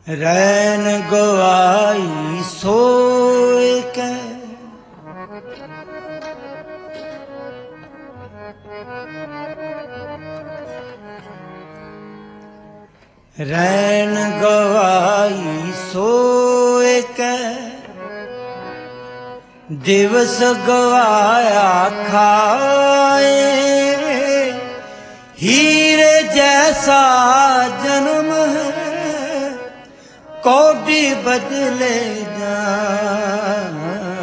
रैन गवाई सोए के रैन गवाई सोए के दिवस गवाया खाए हीरे जैसा जन्म है कोटि बदले जाए।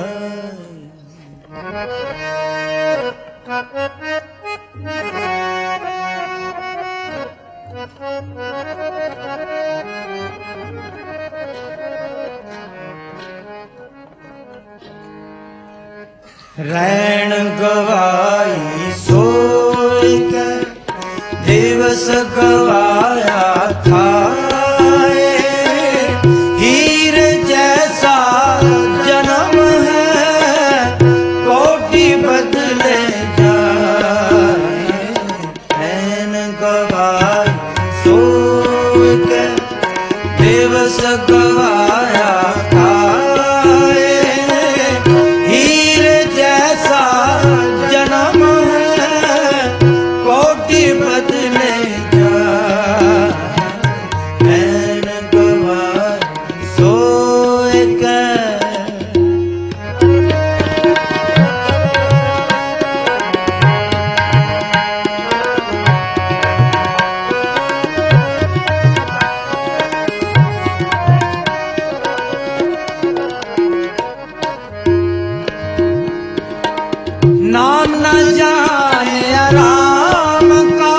रैन गवाई सोए के दिवस गवाया खाए हीरे जैसा जन्म है कोटि बदले जाए। रैन गवाई सोए के दिवस गवाया खाए हीरे जैसा जन्म है कोटि बदले जाए। रैन गवाई सोए के नाम न जाने राम का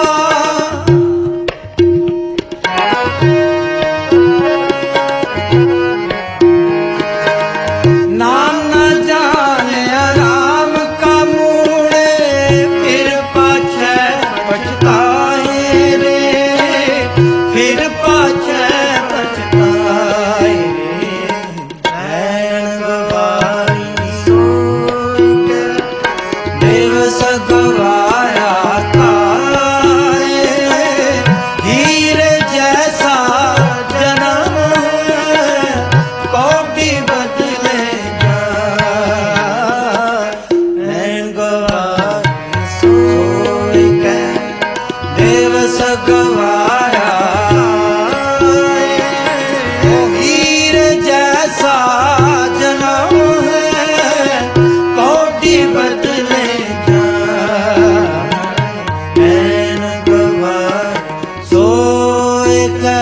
नाम न जाने राम का मूड़े फिर पाछे पछताए रे फिर पाछे पछताए रे। रैन गवाई सोए के दिवस गवाया खाए हीरे जैसा जन्म है कोटि बदले जाए। रैन गवाई सोए के दिवस गवाया हीरे जैसा जन्म है कोटि बदले सोए के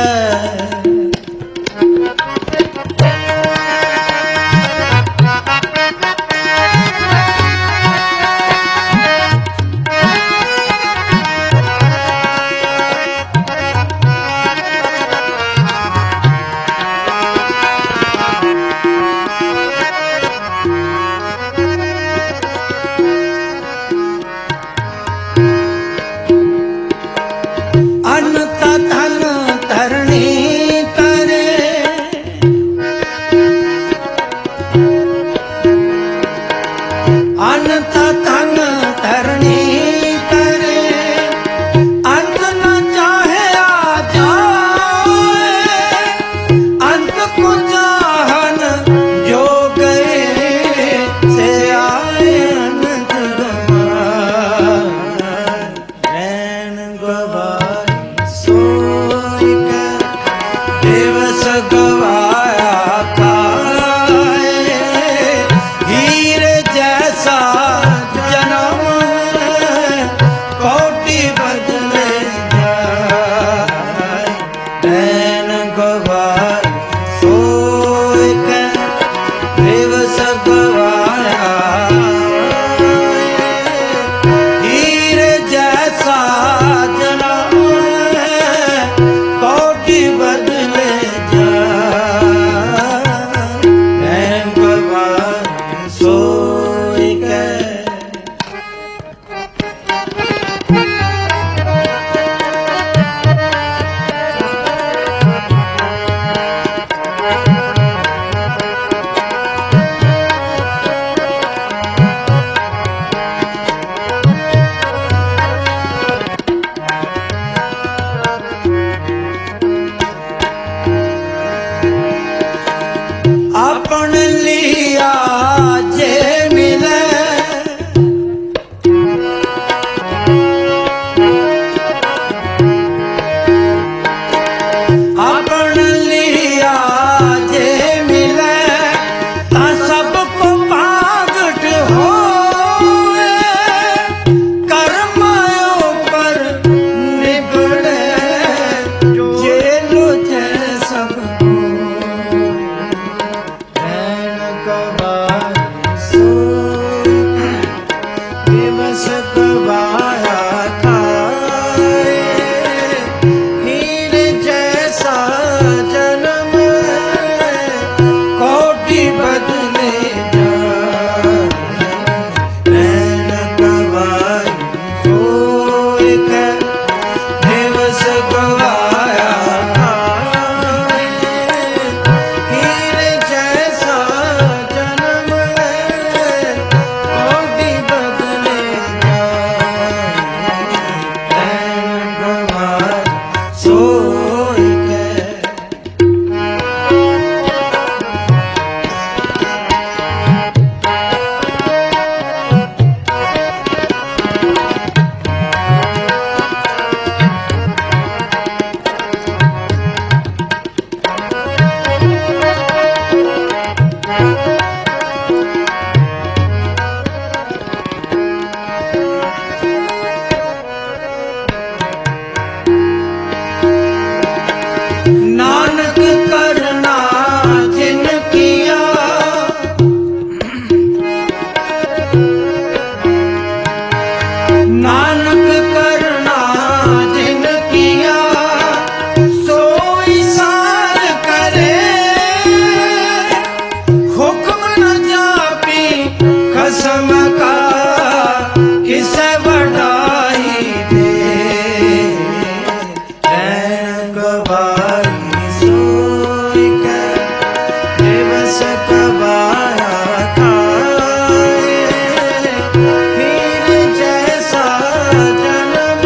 गवाई सोई के दिवस गवाया खाए। हीर जैसा जन्म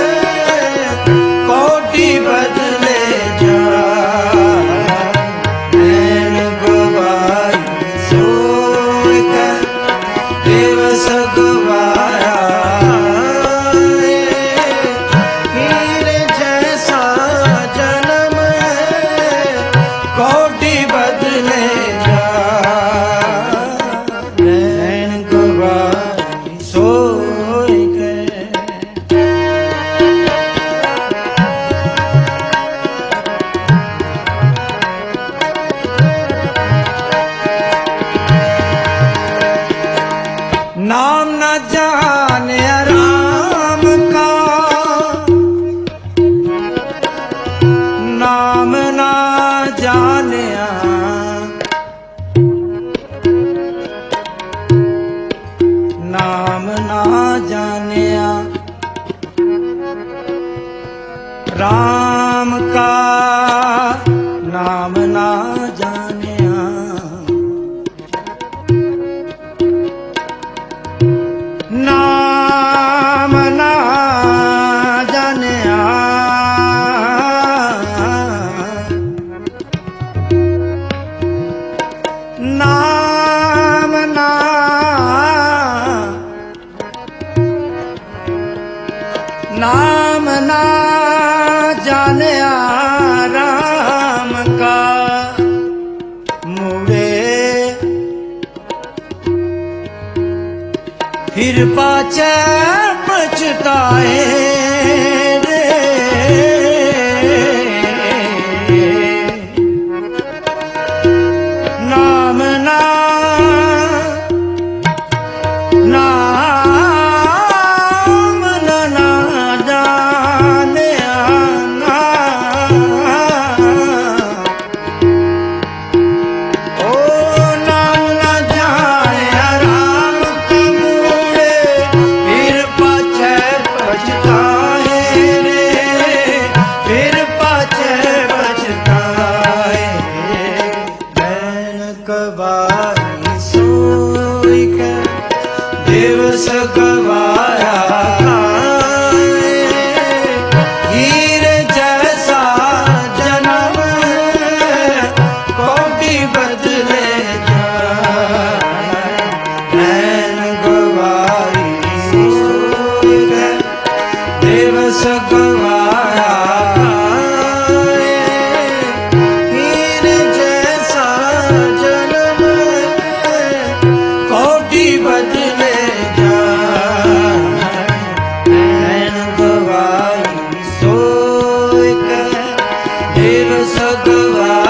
कोटि बदले जाए। नैन गवाई सोई के दिवस गवाया। नाम न जाने राम का, नाम न जाने नाम न जाने राम का, नाम न जाने नाम ना जाने नाम ना नाम ना जाने राम का। मुड़े फिर पाछे पछताए रे। नाम ना नाम ना ना जाने ओ नाम ना जाने राम का। मुड़े फिर पाछे पछताए रे, फिर पाछे पछताए। नैन गवाई सोई के दिवस गवाया खाए। हीर जैसा जन्म कोटि बदले जाए। नैन गवाई सोई के दिवस गवाया। हीर जैसा जन्म कोटि बदले जाए। नैन गवाई सोई के दिवस गवाया।